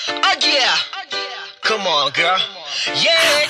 Oh yeah, come on girl. Yeah.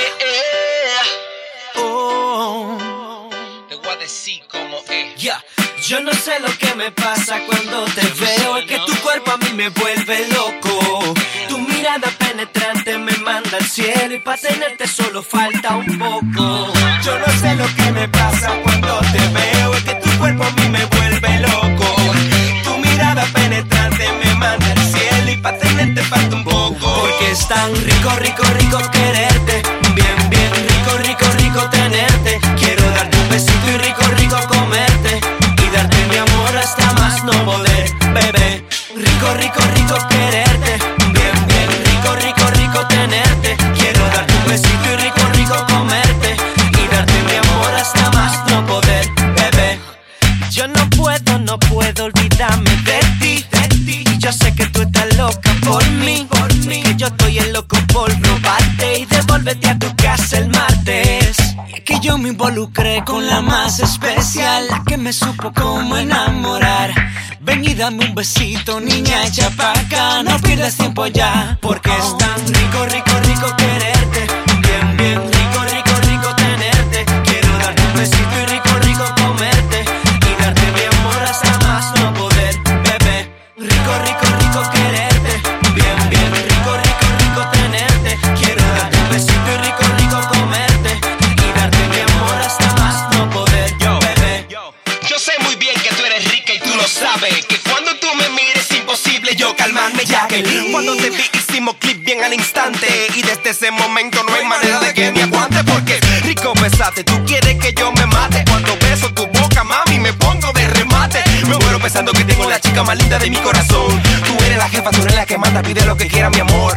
Oh, Te voy a decir cómo es. yeah. Yo no sé lo que me pasa cuando te veo. Es que tu cuerpo a mí me vuelve loco. Tu mirada penetrante me manda al cielo. Y para tenerte solo falta un poco. Yo no sé lo que me pasa cuando te veo. Es que tu cuerpo a mí me vuelve loco. Tu mirada penetrante me manda al cielo. Y para tenerte falta un poco. Porque es tan rico, rico, rico quererte. Bien, bien, rico, rico, rico tenerte. Quiero darte un besito y rico, rico comerte. Darte mi amor hasta más no poder, bebé. Rico, rico, rico quererte. Bien, bien, rico, rico, rico tenerte. Quiero darte un besito y rico, rico comerte. Y darte mi amor hasta más no poder, bebé. Yo no puedo olvidarme de ti, Y yo sé que tú estás loca por mí, Que yo estoy el loco por robarte y devolverte a tu casa el martes. Y es que yo me involucré con la más especial, la que me supo cómo enamorar. Ven y dame un besito, niña, echa pa' acá. No pierdas tiempo ya, porque es tan rico, rico, rico quererte. Bien, bien, rico, rico, rico tenerte. Quiero darte un besito y rico, rico comerte. Y darte mi amor hasta más no poder, bebé. Rico, rico, rico quererte. Bien, bien, rico, rico, rico tenerte. Quiero darte un besito y rico, rico comerte. Y darte mi amor hasta más no poder, bebé. Yo sé muy bien que tú eres rica y tú lo sabes. Que cuando tú me mires es imposible yo calmarme, ya que cuando te vi hicimos clip bien al instante. Y desde ese momento no hay manera de que me aguante. Porque es rico besarte, tú quieres que yo me mate. Cuando beso tu boca, mami, me pongo de remate. Me muero pensando que tengo la chica más linda de mi corazón. Tú eres la jefa, tú eres la que manda, pide lo que quiera, mi amor.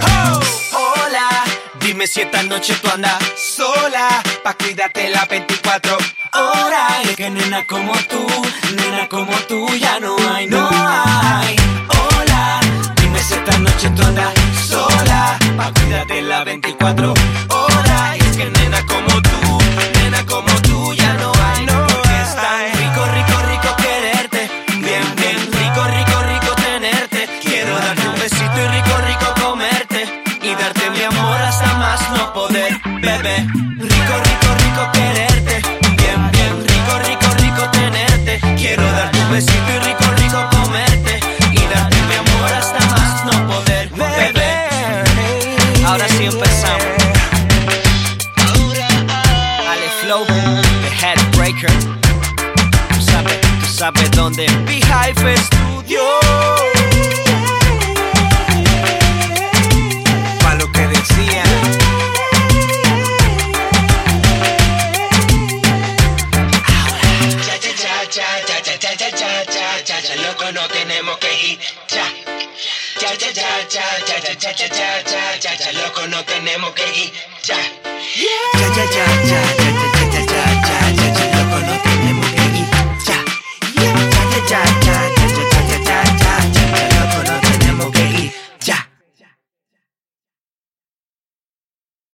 Hola, dime si esta noche tú andas sola, pa' cuidarte las 24 horas. Es que nena como tú ya no hay, no hay. Hola, dime si esta noche tú andas sola, pa' cuidarte las 24 horas. Y es que nena como tú ya no hay, no. Porque es tan rico, rico, rico quererte. Bien, bien, rico, rico, rico tenerte. Quiero darte un besito y rico, rico comerte. Y darte mi amor hasta más no poder, bebé. Rico, rico, rico quererte. Bien, bien, rico, rico, rico tenerte. Quiero darte un besito y rico, rico comerte. Y darte mi amor hasta más no poder, bebé. Ahora sí empezamos. Ale Flow, The Headbreaker. Tú sabes dónde. Beehive Studio. Pa' lo que decían. Ya, loco, no tenemos que ir. Ya, loco, no tenemos que ir. Ya,